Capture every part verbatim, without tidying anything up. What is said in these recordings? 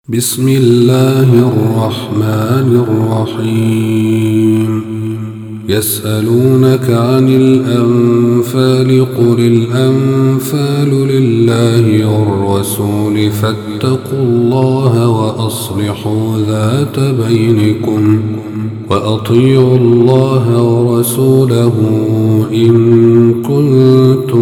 بسم الله الرحمن الرحيم. يسألونك عن الأنفال قل الأنفال لله والرسول فاتقوا الله وأصلحوا ذات بينكم وأطيعوا الله ورسوله إن كنتم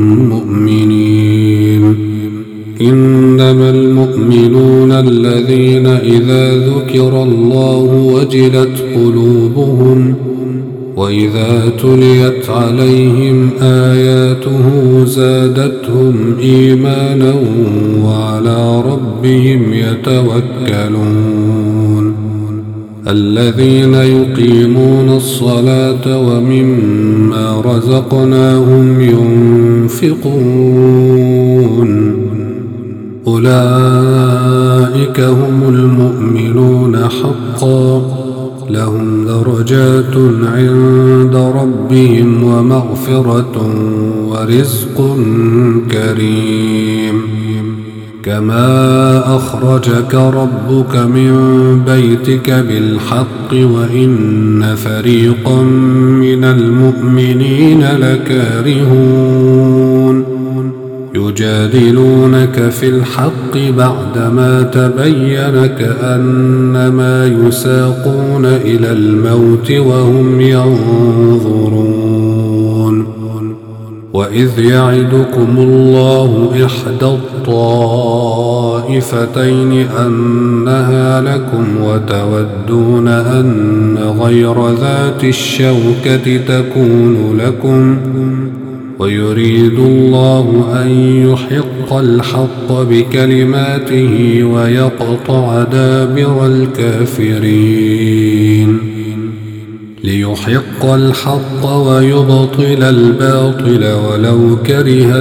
مؤمنين. إنما المؤمنون الذين إذا ذكر الله وجلت قلوبهم وإذا تليت عليهم آياته زادتهم إيمانا وعلى ربهم يتوكلون. الذين يقيمون الصلاة ومما رزقناهم ينفقون أولئك هم المؤمنون حقا لهم درجات عند ربهم ومغفرة ورزق كريم. كما أخرجك ربك من بيتك بالحق وإن فريقا من المؤمنين لكارهون يجادلونك في الحق بعدما تبين كأنما يساقون إلى الموت وهم ينظرون. وإذ يعدكم الله إحدى الطائفتين أنها لكم وتودون أن غير ذات الشوكة تكون لكم ويريد الله أن يحق الحق بكلماته ويقطع دابر الكافرين ليحق الحق ويبطل الباطل ولو كره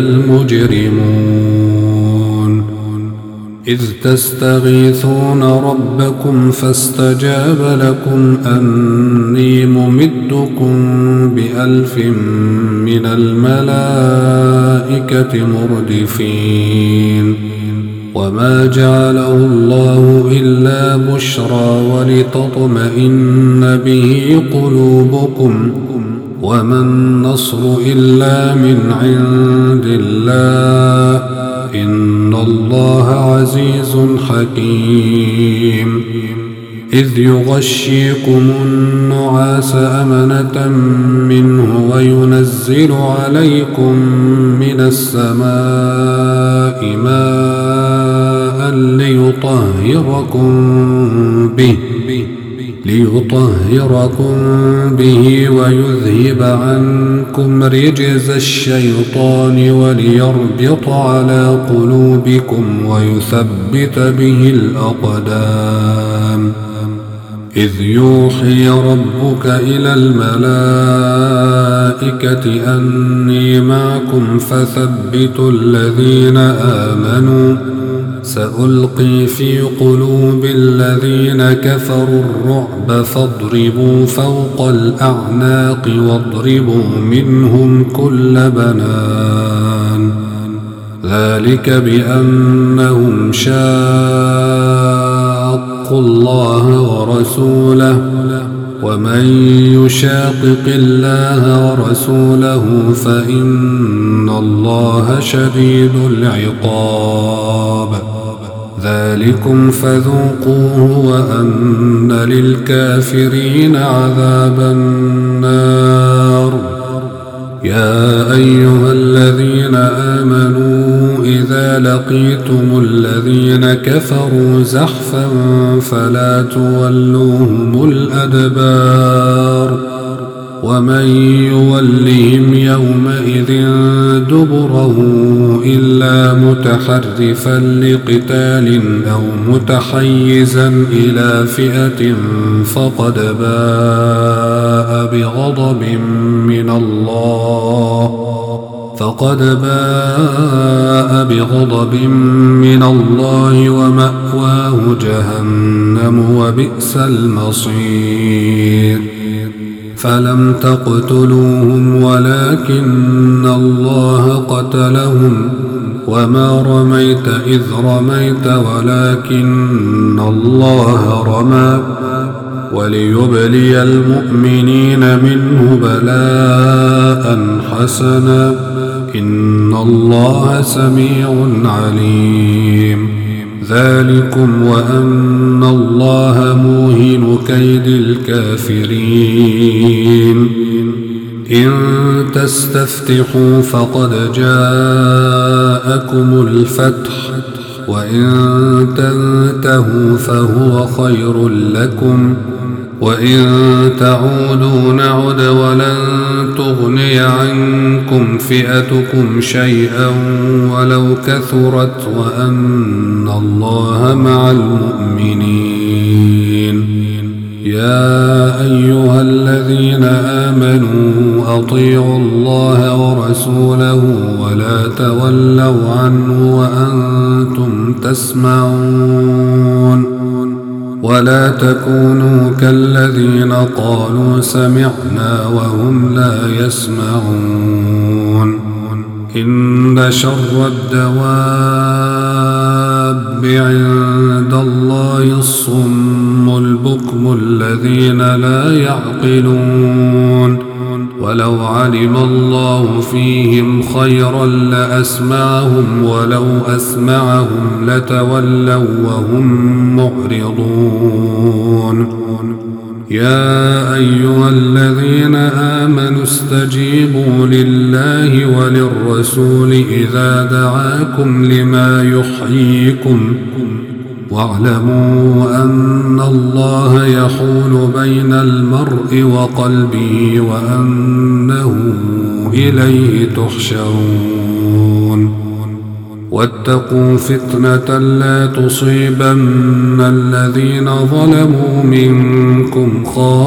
المجرمون. إذ تستغيثون ربكم فاستجاب لكم أني ممدكم بألف من الملائكة مردفين. وما جعله الله إلا بشرى ولتطمئن به قلوبكم وما النصر إلا من عند الله إن الله عزيز حكيم. إذ يغشيكم النعاس أمنة منه وينزل عليكم من السماء ماء ليطهركم به ليطهركم به ويذهب عنكم رجز الشيطان وليربط على قلوبكم ويثبت به الأقدام. إذ يوحي ربك إلى الملائكة أني معكم فثبتوا الذين آمنوا سألقي في قلوب الذين كفروا الرعب فاضربوا فوق الأعناق واضربوا منهم كل بنان. ذلك بأنهم شاقوا الله ورسوله ومن يشاقق الله ورسوله فإن الله شديد العقاب. ذلكم فذوقوه وأن للكافرين عذاب النار. يا أيها الذين آمنوا إذا لقيتم الذين كفروا زحفا فلا تولوهم الأدبار ومن يولهم يومئذ دبره إلا متحرفا لقتال أو متحيزا إلى فئة فقد باء بغضب من الله فقد باء بغضب من الله ومأواه جهنم وبئس المصير. فلم تقتلوهم ولكن الله قتلهم وما رميت إذ رميت ولكن الله رمى وليبلي المؤمنين منه بلاء حسنا إن الله سميع عليم ذلكم وأن الله موهن كيد الكافرين إن تستفتحوا فقد جاءكم الفتح وإن تنتهوا فهو خير لكم وإن تعودوا نعد ولن تغني عنكم فئتكم شيئا ولو كثرت وأن الله مع المؤمنين يا أيها الذين آمنوا أطيعوا الله ورسوله ولا تولوا عنه وأنتم تسمعون ولا تكونوا كالذين قالوا سمعنا وهم لا يسمعون إن شر الدواب عند الله الصم البكم الذين لا يعقلون ولو علم الله فيهم خيرا لأسمعهم ولو أسمعهم لتولوا وهم معرضون يا أيها الذين آمنوا استجيبوا لله وللرسول إذا دعاكم لما يحييكم واعلموا أن الله يحول بين المرء وقلبه وأنه إليه تحشرون واتقوا فتنة لا تصيبن الذين ظلموا منكم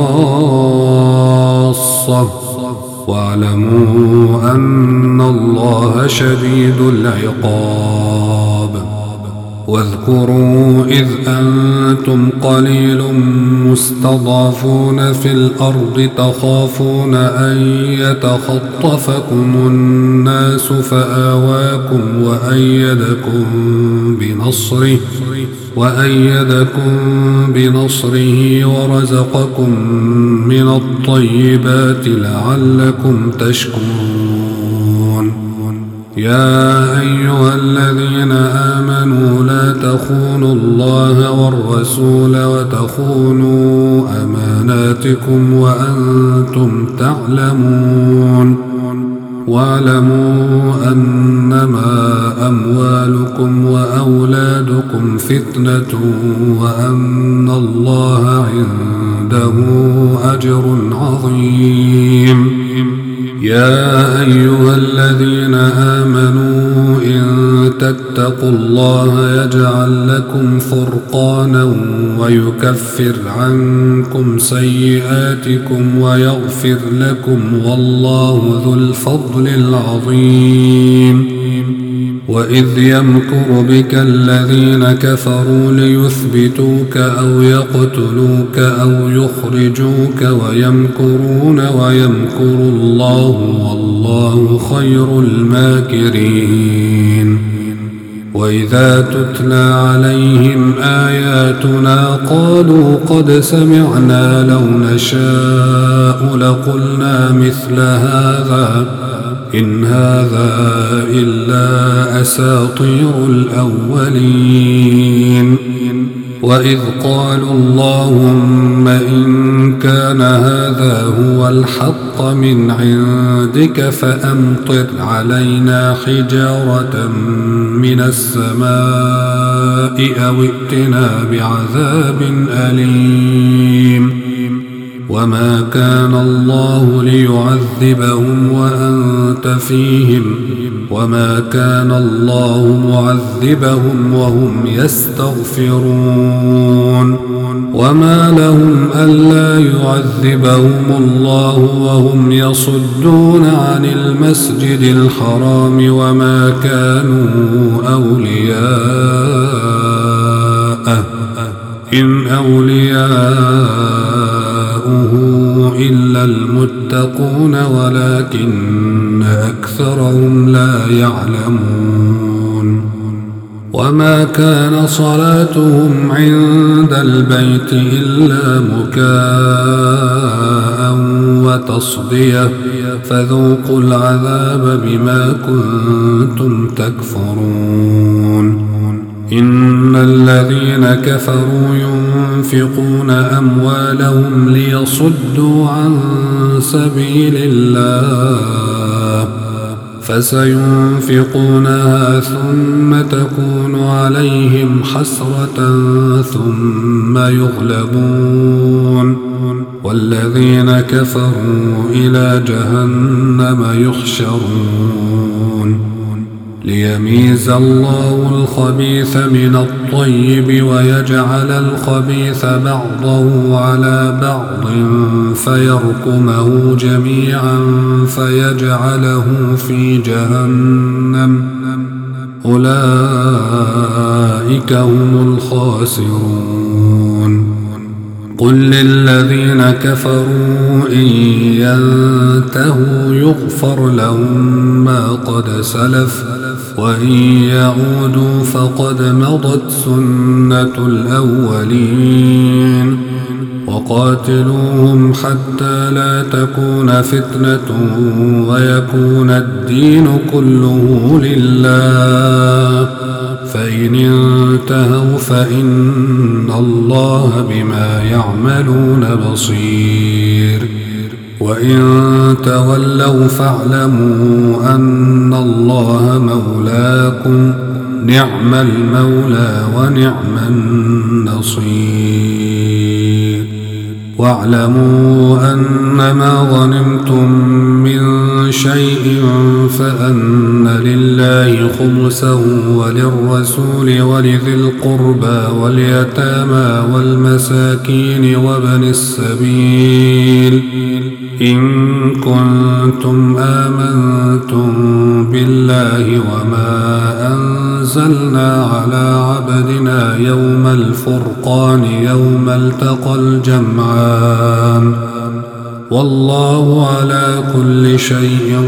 خاصة واعلموا أن الله شديد العقاب واذكروا إذ أنتم قليل مستضعفون في الأرض تخافون أن يتخطفكم الناس فآواكم وأيدكم بنصره وأيدكم بنصره ورزقكم من الطيبات لعلكم تشكرون يا أيها الذين آمنوا لا تخونوا الله والرسول وتخونوا أماناتكم وأنتم تعلمون واعلموا أنما أموالكم وأولادكم فتنة وأن الله عنده أجر عظيم يا أيها الذين آمنوا إن تتقوا الله يجعل لكم فرقانا ويكفر عنكم سيئاتكم ويغفر لكم والله ذو الفضل العظيم وإذ يمكر بك الذين كفروا ليثبتوك أو يقتلوك أو يخرجوك ويمكرون ويمكر الله والله خير الماكرين وإذا تتلى عليهم آياتنا قالوا قد سمعنا لو نشاء لقلنا مثل هذا إن هذا إلا أساطير الأولين وإذ قالوا اللهم إن كان هذا هو الحق من عندك فأمطر علينا حجارة من السماء أو ائتنا بعذاب أليم وما كان الله ليعذبهم وأنت فيهم وما كان الله معذبهم وهم يستغفرون وما لهم ألا يعذبهم الله وهم يصدون عن المسجد الحرام وما كانوا أولياءه إن أولياؤه إلا المتقون ولكن أكثرهم لا يعلمون وما كان صلاتهم عند البيت إلا مكاء وتصدية فذوقوا العذاب بما كنتم تكفرون إن الذين كفروا ينفقون أموالهم ليصدوا عن سبيل الله فسينفقونها ثم تكون عليهم حسرة ثم يغلبون والذين كفروا إلى جهنم يحشرون ليميز الله الخبيث من الطيب ويجعل الخبيث بعضه على بعض فيركمه جميعا فيجعله في جهنم أولئك هم الخاسرون قل للذين كفروا إن ينتهوا يغفر لهم ما قد سلف وإن يعودوا فقد مضت سنة الأولين وقاتلوهم حتى لا تكون فتنة ويكون الدين كله لله فإن انتهوا فإن الله بما يعملون بصير وإن تولوا فاعلموا أن الله مولاكم نعم المولى ونعم النصير واعلموا أنما غنمتم من شيء فأن لله خمسه وللرسول ولذي القربى واليتامى والمساكين وابن السبيل إن كنتم آمنتم بالله وما أنزلنا على عبدنا يوم الفرقان يوم التقى الجمعان والله على كل شيء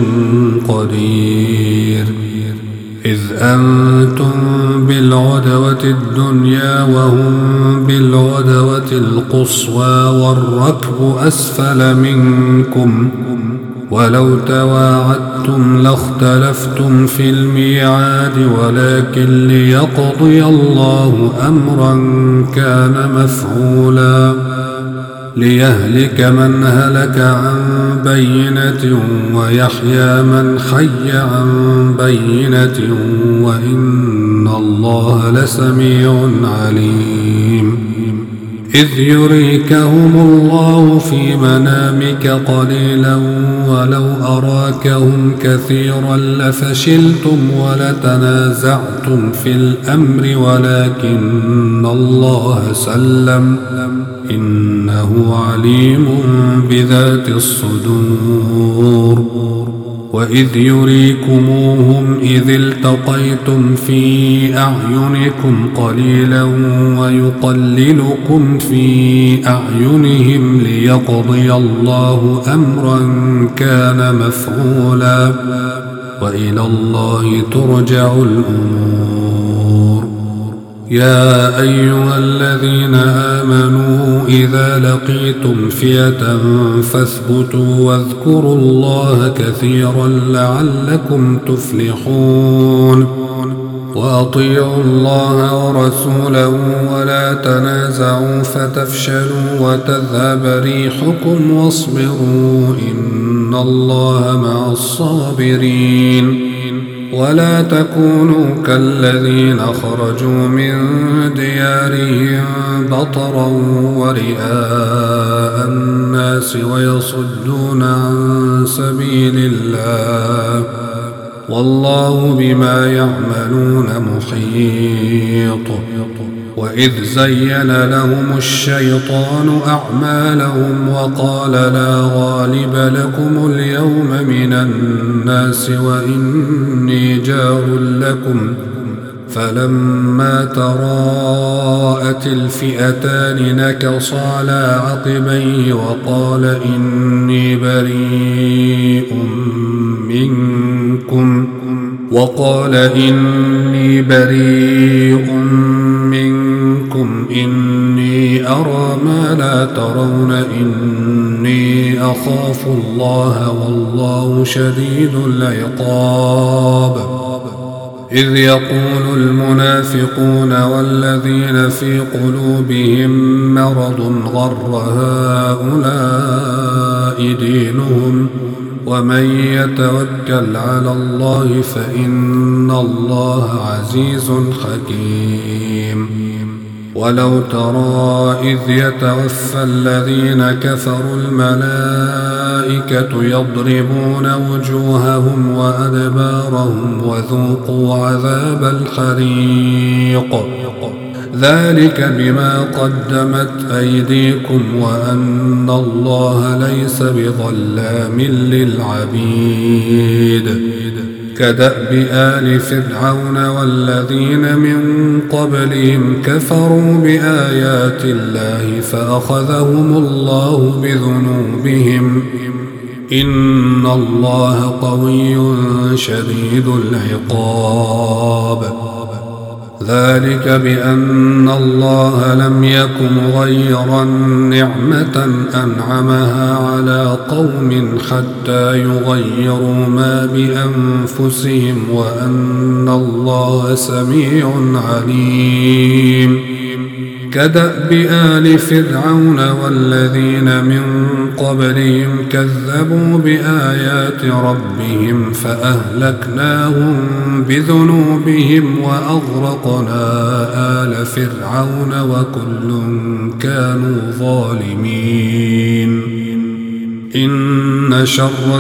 قدير إذ أنتم بالعدوة الدنيا وهم بالعدوة القصوى والركب أسفل منكم ولو تواعدتم لاختلفتم في الميعاد ولكن ليقضي الله أمرا كان مفعولا ليهلك من هلك عن بينة ويحيى من حي عن بينة وإن الله لسميع عليم إذ يريكهم الله في منامك قليلا ولو أراكهم كثيرا لفشلتم ولتنازعتم في الأمر ولكن الله سلم إنه عليم بذات الصدور وإذ يريكموهم إذ التقيتم في أعينكم قليلا ويقللكم في أعينهم ليقضي الله أمرا كان مفعولا وإلى الله ترجع الأمور يا أيها الذين آمنوا إذا لقيتم فئة فاثبتوا واذكروا الله كثيرا لعلكم تفلحون وأطيعوا الله ورسوله ولا تنازعوا فتفشلوا وتذهب ريحكم واصبروا إن الله مع الصابرين ولا تكونوا كالذين خرجوا من ديارهم بطرا ورئاء الناس ويصدون عن سبيل الله والله بما يعملون محيط وإذ زين لهم الشيطان أعمالهم وقال لا غالب لكم اليوم من الناس وإني جار لكم فلما تراءت الفئتان نكص على عقبيه وقال إني بريء منكم وقال إني بريء منكم إني أرى ما لا ترون إني أخاف الله والله شديد العقاب. إذ يقول المنافقون والذين في قلوبهم مرض غر هؤلاء دينهم ومن يتوكل على الله فإن الله عزيز حكيم. ولو ترى إذ يتوفى الذين كفروا الملائكة يضربون وجوههم وأدبارهم وذوقوا عذاب الحريق ذلك بما قدمت أيديكم وأن الله ليس بظلام للعبيد. كدأب آل فرعون والذين من قبلهم كفروا بآيات الله فأخذهم الله بذنوبهم إن الله قوي شديد العقاب. ذلك بأن الله لم يكن مغيرا نعمة أنعمها على قوم حتى يغيروا ما بأنفسهم وأن الله سميع عليم. كدأب آل فرعون والذين من قبلهم كذبوا بآيات ربهم فأهلكناهم بذنوبهم وأغرقنا آل فرعون وكل كانوا ظالمين. إن شر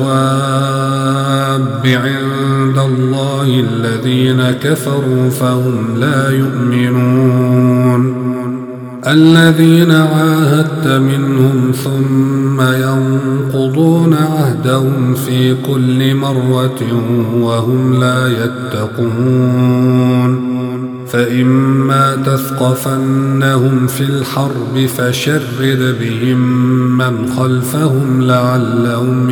الدواب عند الله الذين كفروا فهم لا يؤمنون. الذين عاهدت منهم ثم ينقضون عهدهم في كل مرة وهم لا يتقون. فإما تثقفنهم في الحرب فشرد بهم من خلفهم لعلهم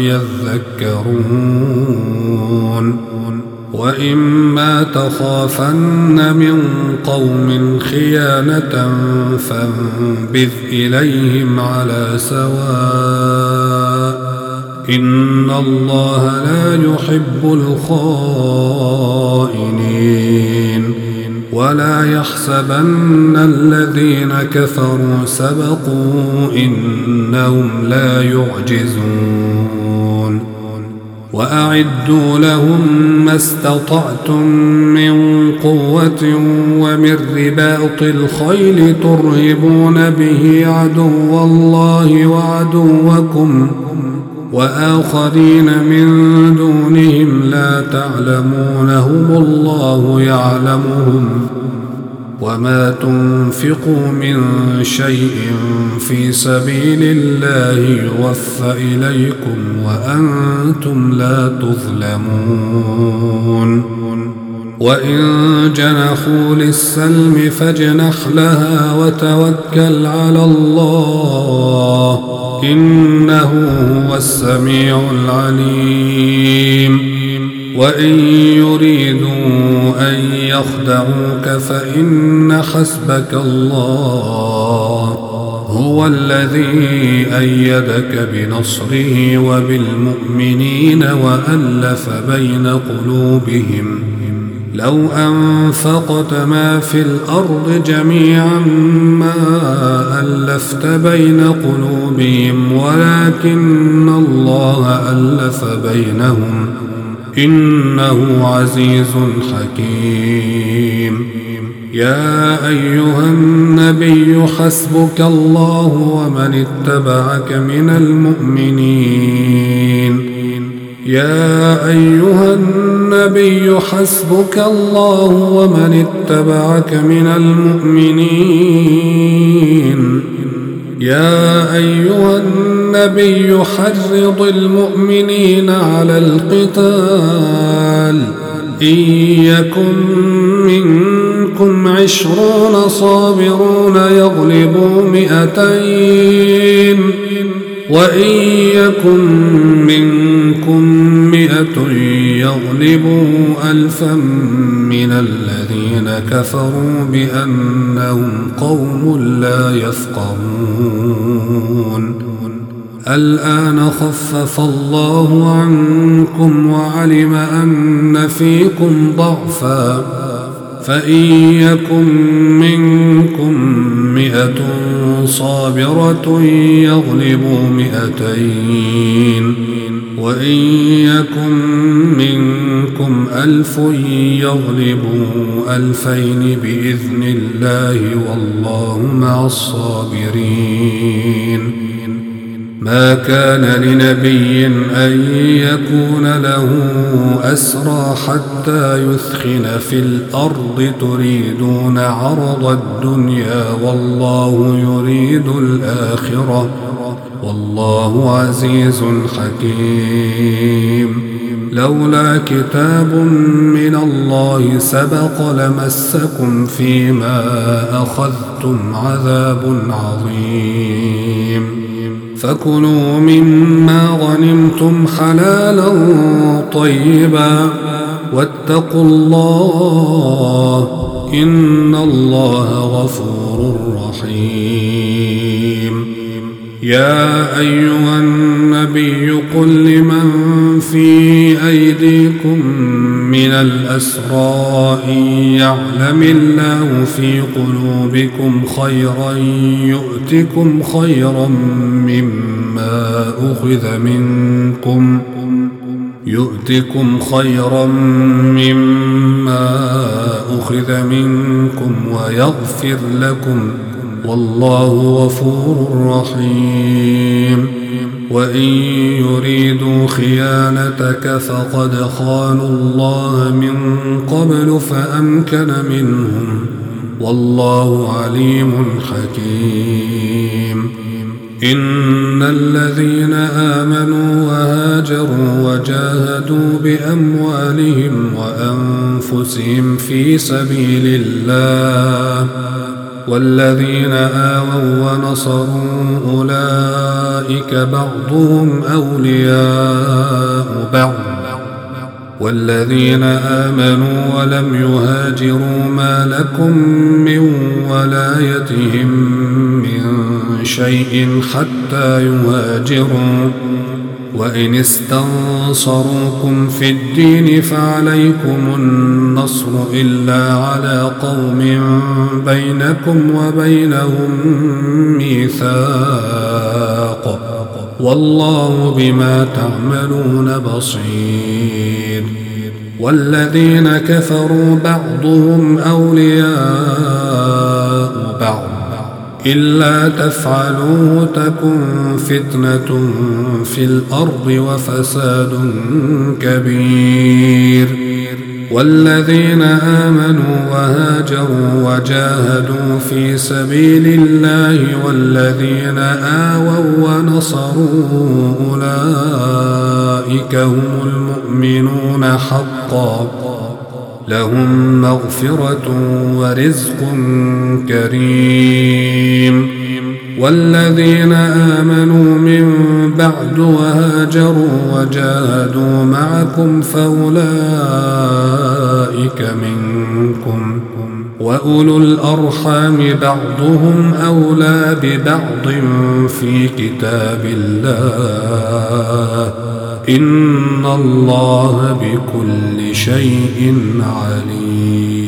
يذكرون. وإما تخافن من قوم خيانة فانبذ إليهم على سواء إن الله لا يحب الخائنين. ولا يحسبن الذين كفروا سبقوا إنهم لا يعجزون. وأعدوا لهم ما استطعتم من قوة ومن رباط الخيل ترهبون به عدو الله وعدوكم وآخرين من دونهم لا تعلمونهم الله يعلمهم وما تنفقوا من شيء في سبيل الله يوفى إليكم وأنتم لا تظلمون. وإن جنحوا للسلم فاجنح لها وتوكل على الله إنه هو السميع العليم. وإن يريدوا أن يخدعوك فإن حسبك الله هو الذي أيدك بنصره وبالمؤمنين وألف بين قلوبهم لو أنفقت ما في الأرض جميعا ما ألفت بين قلوبهم ولكن الله ألف بينهم إنه عزيز حكيم. يا أيها النبي حسبك الله ومن اتبعك من المؤمنين. يا أيها النبي حسبك الله ومن اتبعك من المؤمنين. يا أيها النبي حرض المؤمنين على القتال إن يكن منكم عشرون صابرون يغلبوا مئتين وإن يكن منكم مئة يغلبوا ألفا من الذين كفروا بأنهم قوم لا يفقهون الآن خفف الله عنكم وعلم أن فيكم ضعفا فإن يكن منكم مئة صابرة يغلبوا مئتين وإن يكن منكم ألف يغلبوا ألفين بإذن الله والله مع الصابرين ما كان لنبي أن يكون له أسرى حتى يثخن في الأرض تريدون عرض الدنيا والله يريد الآخرة والله عزيز حكيم لولا كتاب من الله سبق لمسكم فيما أخذتم عذاب عظيم فكلوا مما غنمتم حلالا طيبا واتقوا الله إن الله غفور رحيم يا أيها النبي قل لمن في أيديكم من الأسرى إن يعلم الله في قلوبكم خيرا يؤتكم خيرا مما أخذ منكم يؤتكم خيرا مما أخذ منكم ويغفر لكم والله غفور رحيم وإن يريدوا خيانتك فقد خانوا الله من قبل فأمكن منهم والله عليم حكيم إن الذين آمنوا وهاجروا وجاهدوا بأموالهم وأنفسهم في سبيل الله والذين آووا ونصروا أولئك بعضهم أولياء بعض والذين آمنوا ولم يهاجروا ما لكم من ولايتهم من شيء حتى يهاجروا وإن استنصروكم في الدين فعليكم النصر إلا على قوم بينكم وبينهم ميثاق والله بما تعملون بصير والذين كفروا بعضهم أولياء بعض إلا تفعلوه تكن فتنة في الأرض وفساد كبير والذين آمنوا وهاجروا وجاهدوا في سبيل الله والذين آووا ونصروا أولئك هم المؤمنون حقا لهم مغفرة ورزق كريم والذين آمنوا من بعد وهاجروا وجاهدوا معكم فأولئك منكم وأولو الأرحام بعضهم أولى ببعض في كتاب الله إن الله بكل شيء عليم.